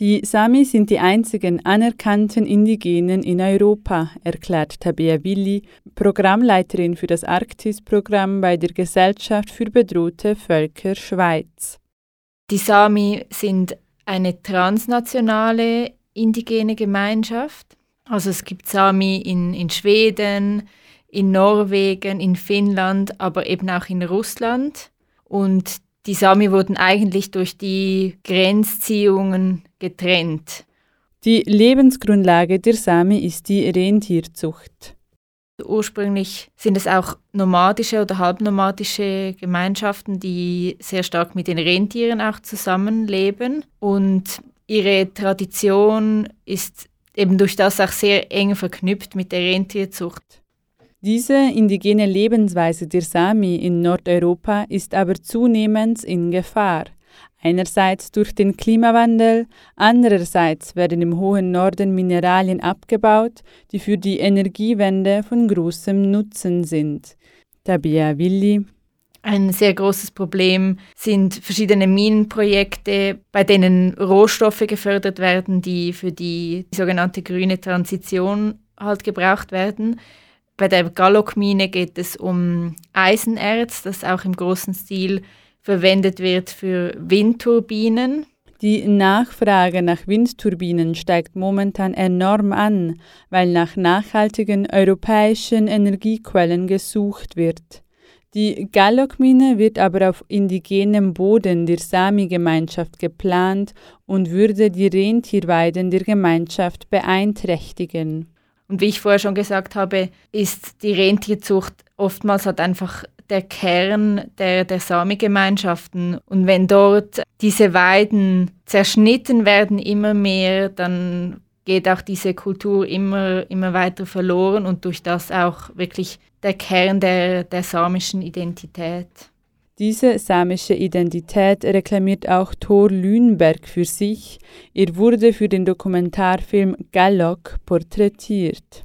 Die Sami sind die einzigen anerkannten Indigenen in Europa, erklärt Tabea Willi, Programmleiterin für das Arktis-Programm bei der Gesellschaft für bedrohte Völker Schweiz. Die Sami sind eine transnationale indigene Gemeinschaft. Also es gibt Sami in Schweden, in Norwegen, in Finnland, aber eben auch in Russland. Und die Sami wurden eigentlich durch die Grenzziehungen getrennt. Die Lebensgrundlage der Sami ist die Rentierzucht. Ursprünglich sind es auch nomadische oder halbnomadische Gemeinschaften, die sehr stark mit den Rentieren auch zusammenleben. Und ihre Tradition ist eben durch das auch sehr eng verknüpft mit der Rentierzucht. Diese indigene Lebensweise der Sami in Nordeuropa ist aber zunehmend in Gefahr. Einerseits durch den Klimawandel, andererseits werden im hohen Norden Mineralien abgebaut, die für die Energiewende von großem Nutzen sind. Tabea Willi. Ein sehr großes Problem sind verschiedene Minenprojekte, bei denen Rohstoffe gefördert werden, die für die sogenannte grüne Transition halt gebraucht werden. Bei der Gallok-Mine geht es um Eisenerz, das auch im großen Stil verwendet wird für Windturbinen. Die Nachfrage nach Windturbinen steigt momentan enorm an, weil nach nachhaltigen europäischen Energiequellen gesucht wird. Die Gallok-Mine wird aber auf indigenem Boden der Sami-Gemeinschaft geplant und würde die Rentierweiden der Gemeinschaft beeinträchtigen. Und wie ich vorher schon gesagt habe, ist die Rentierzucht oftmals halt einfach der Kern der Sami-Gemeinschaften. Und wenn dort diese Weiden zerschnitten werden immer mehr, dann geht auch diese Kultur immer weiter verloren und durch das auch wirklich der Kern der samischen Identität. Diese samische Identität reklamiert auch Thor Lünberg für sich. Er wurde für den Dokumentarfilm Gallok porträtiert.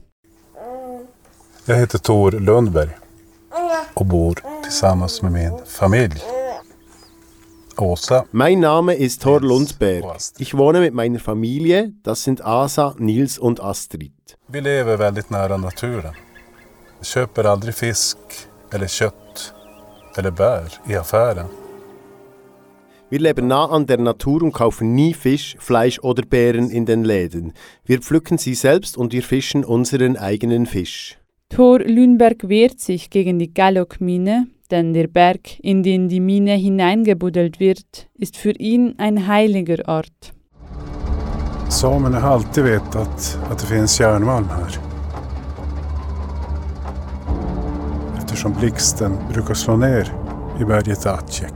Jag heter Thor Lundberg och bor tillsammans med min familj. Åsa. Mein Name ist Thor Lundberg. Ich wohne mit meiner Familie, das sind Asa, Nils und Astrid. Vi lever väldigt nära naturen. Vi köper aldrig fisk eller kött eller bär i affären. Wir leben nah an der Natur und kaufen nie Fisch, Fleisch oder Beeren in den Läden. Wir pflücken sie selbst und wir fischen unseren eigenen Fisch. Thor Lünberg wehrt sich gegen die Gallok-Mine, denn der Berg, in den die Mine hineingebuddelt wird, ist für ihn ein heiliger Ort. Samerna har alltid vetat att det finns järnmalm här. Eftersom blixten brukar slå ner i berget Acek.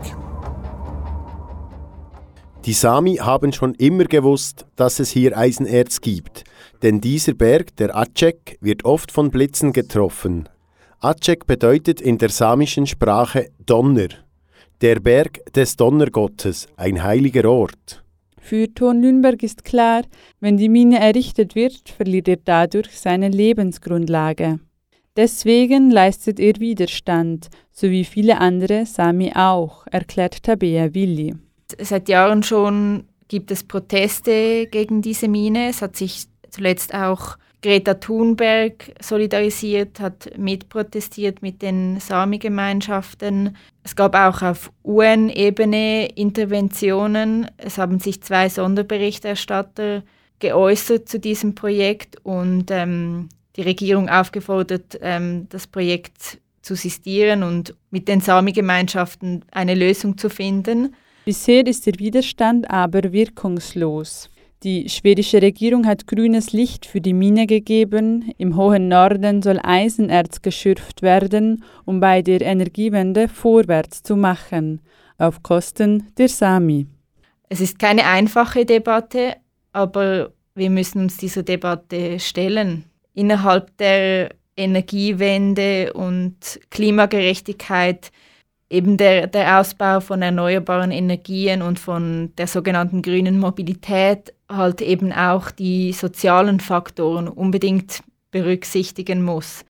Die Sami haben schon immer gewusst, dass es hier Eisenerz gibt, denn dieser Berg, der Acek, wird oft von Blitzen getroffen. Acek bedeutet in der samischen Sprache Donner, der Berg des Donnergottes, ein heiliger Ort. Für Thor Lünberg ist klar, wenn die Mine errichtet wird, verliert er dadurch seine Lebensgrundlage. Deswegen leistet er Widerstand, so wie viele andere Sami auch, erklärt Tabea Willi. Seit Jahren schon gibt es Proteste gegen diese Mine. Es hat sich zuletzt auch Greta Thunberg solidarisiert, hat mitprotestiert mit den Sami-Gemeinschaften. Es gab auch auf UN-Ebene Interventionen. Es haben sich 2 Sonderberichterstatter geäußert zu diesem Projekt und die Regierung aufgefordert, das Projekt zu sistieren und mit den Sami-Gemeinschaften eine Lösung zu finden. Bisher ist der Widerstand aber wirkungslos. Die schwedische Regierung hat grünes Licht für die Mine gegeben. Im hohen Norden soll Eisenerz geschürft werden, um bei der Energiewende vorwärts zu machen, auf Kosten der Sami. Es ist keine einfache Debatte, aber wir müssen uns dieser Debatte stellen. Innerhalb der Energiewende und Klimagerechtigkeit eben der Ausbau von erneuerbaren Energien und von der sogenannten grünen Mobilität halt eben auch die sozialen Faktoren unbedingt berücksichtigen muss.